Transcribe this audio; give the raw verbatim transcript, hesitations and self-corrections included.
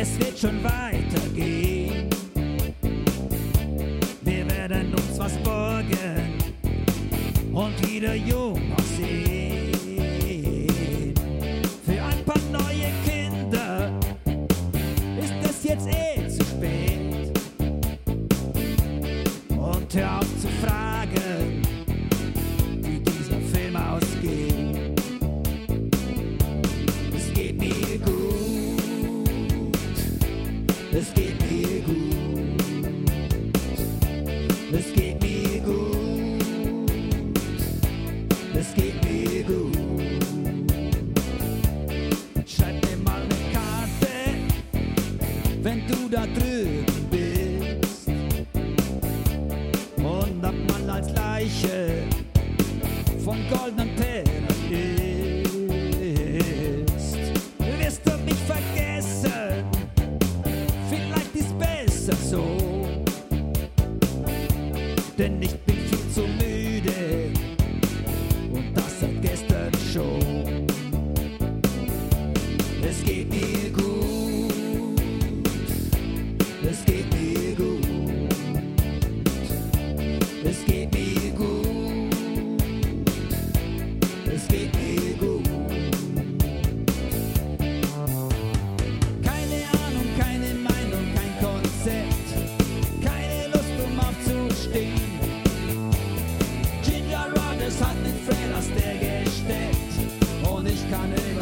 es wird schon weitergehen. Wir werden uns was borgen und wieder jung aussehen. Für ein paar neue Kinder ist es jetzt eh zu spät. Und hör auf zu fragen, wie dieser Film ausgeht. Es geht mir gut, es geht mir gut, es geht mir gut, es geht mir gut. Schreib mir mal eine Karte, wenn du da drüben bist, und ob man als Leiche vom goldenen Teller ist. Wirst du mich vergessen? Vielleicht ist besser so, denn ich bin viel zu müde und das seit gestern schon. Es geht mir gut, es geht mir gut, es geht mir gut, es geht mir gut. Keine Ahnung, keine Meinung, kein Konzept, keine Lust um aufzustehen. Ginger Rogers hat mit Fred aus der gesteckt und ich kann nicht